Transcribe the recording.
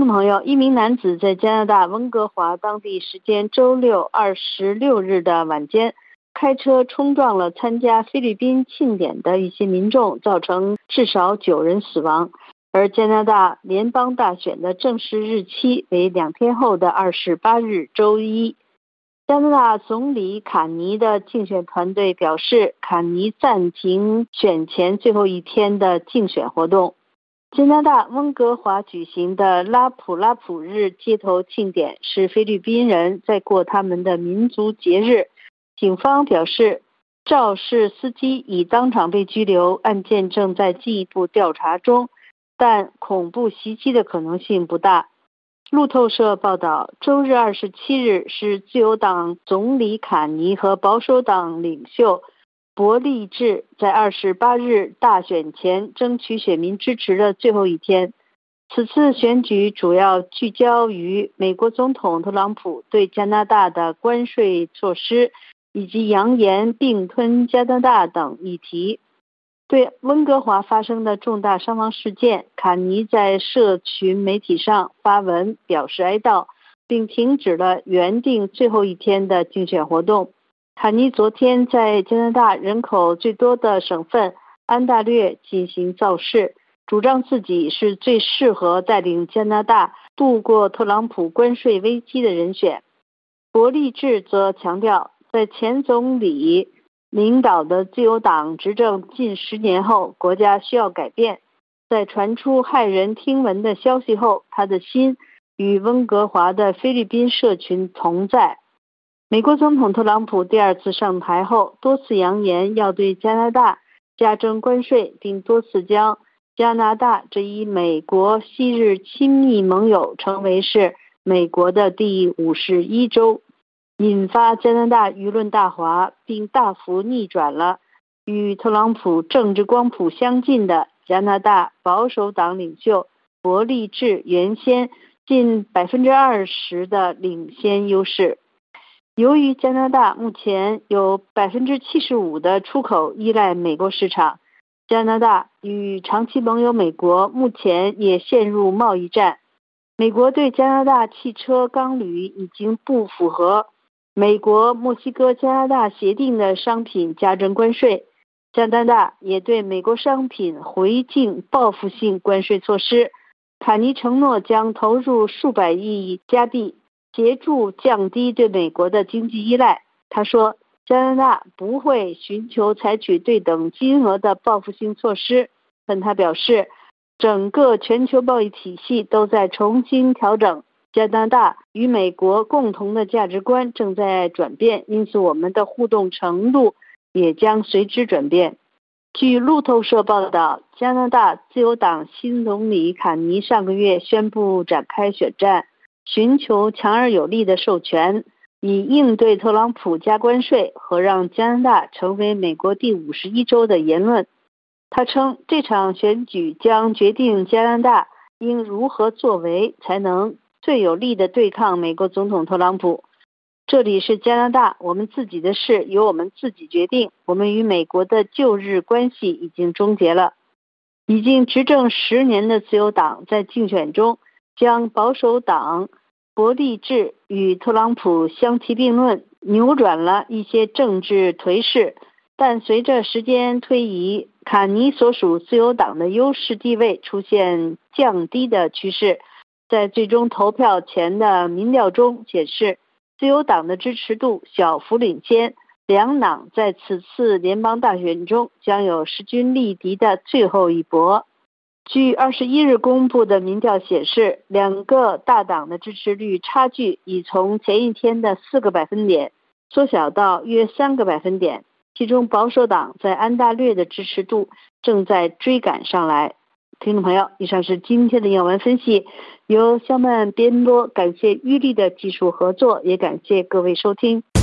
众朋友，一名男子在加拿大温哥华当地时间周六26日的晚间，开车冲撞了参加菲律宾庆典的一些民众，造成至少9人死亡。而加拿大联邦大选的正式日期为2天后的28日周一。加拿大总理卡尼的竞选团队表示，卡尼暂停选前最后一天的竞选活动。加拿大温哥华举行的拉普拉普日街头庆典是菲律宾人在过他们的民族节日。警方表示，肇事司机已当场被拘留，案件正在进一步调查中，但恐怖袭击的可能性不大。路透社报道，周日27日是自由党总理卡尼和保守党领袖伯利治在28日大选前争取选民支持的最后一天。此次选举主要聚焦于美国总统特朗普对加拿大的关税措施，以及扬言并吞加拿大等议题。对温哥华发生的重大伤亡事件，卡尼在社群媒体上发文表示哀悼，并停止了原定最后一天的竞选活动。卡尼昨天在加拿大人口最多的省份安大略进行造势，主张自己是最适合带领加拿大度过特朗普关税危机的人选。伯利治则强调，在前总理领导的自由党执政近10年后，国家需要改变。在传出骇人听闻的消息后，他的心与温哥华的菲律宾社群同在。美国总统特朗普第2次上台后，多次扬言要对加拿大加征关税，并多次将加拿大这一美国昔日亲密盟友称为是美国的第51州，引发加拿大舆论大哗，并大幅逆转了与特朗普政治光谱相近的加拿大保守党领袖伯利治原先近20%的领先优势。由于加拿大目前有75%的出口依赖美国市场，加拿大与长期盟友美国目前也陷入贸易战。美国对加拿大汽车钢铝已经不符合美国墨西哥加拿大协定的商品加征关税，加拿大也对美国商品回敬报复性关税措施。卡尼承诺将投入数百亿加币，协助降低对美国的经济依赖。他说，加拿大不会寻求采取对等金额的报复性措施，但他表示，整个全球贸易体系都在重新调整。加拿大与美国共同的价值观正在转变，因此我们的互动程度也将随之转变。据路透社报道，加拿大自由党新总理卡尼上个月宣布展开选战，寻求强而有力的授权，以应对特朗普加关税和让加拿大成为美国第51州的言论。他称，这场选举将决定加拿大应如何作为才能最有力地对抗美国总统特朗普。这里是加拿大，我们自己的事由我们自己决定，我们与美国的旧日关系已经终结了。已经执政10年的自由党在竞选中将保守党伯利治与特朗普相提并论，扭转了一些政治颓势。但随着时间推移，卡尼所属自由党的优势地位出现降低的趋势。在最终投票前的民调中显示，自由党的支持度小幅领先，两党在此次联邦大选中将有势均力敌的最后一搏。据21日公布的民调显示，两个大党的支持率差距已从前一天的4个百分点缩小到约3个百分点，其中保守党在安大略的支持度正在追赶上来。听众朋友，以上是今天的要闻分析，由肖曼编播，感谢玉丽的技术合作，也感谢各位收听。